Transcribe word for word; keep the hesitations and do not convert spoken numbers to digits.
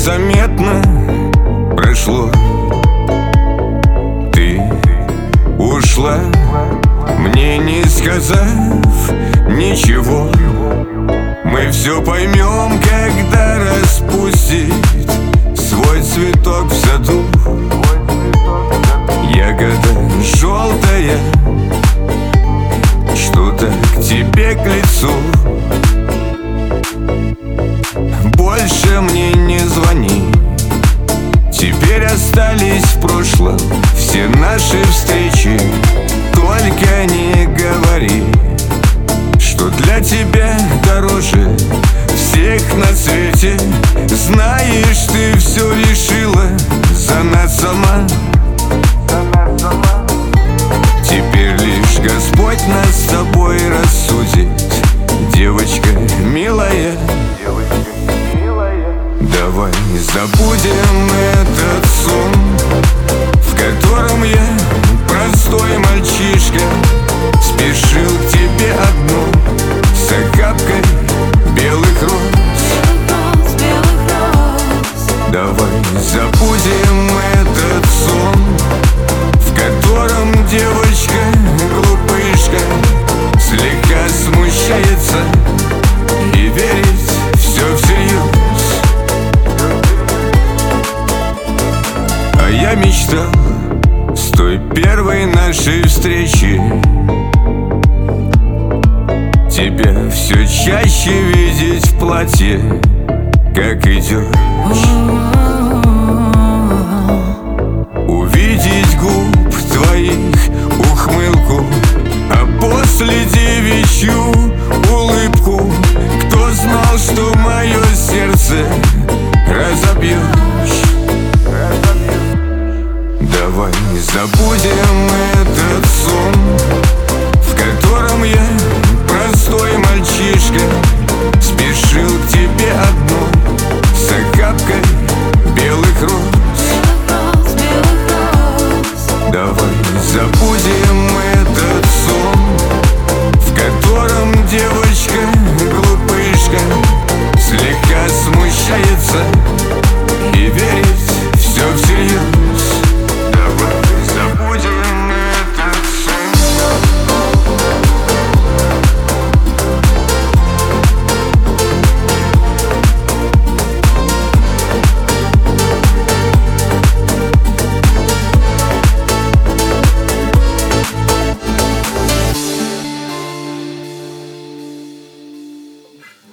незаметно прошло. Ты ушла, мне не сказав ничего. Мы все поймем, когда распустит свой цветок в саду. Ягода желтая, что-то к тебе к лицу. Больше мне не звони, теперь остались в прошлом все наши встречи. Только не говори, что для тебя дороже всех на свете. Знаешь, ты все решила за нас сама. Теперь лишь Господь нас с тобой рассудит, девочка милая. Давай забудем этот сон, в котором я, простой мальчишка, спешил к тебе одну с охапкой белых роз. Давай забудем этот сон, в котором девочка, глупышка, слегка смущается и верит все всерьез. А я мечтал с той первой нашей встречи тебя все чаще видеть в платье, как идешь. Увидеть губ твоих ухмылку, а после девичью улыбку. Кто знал, что мое сердце разобьешь? Давай забудем этот сон, в котором я, простой мальчишка, спешил к тебе одну с охапкой белых роз. Давай забудем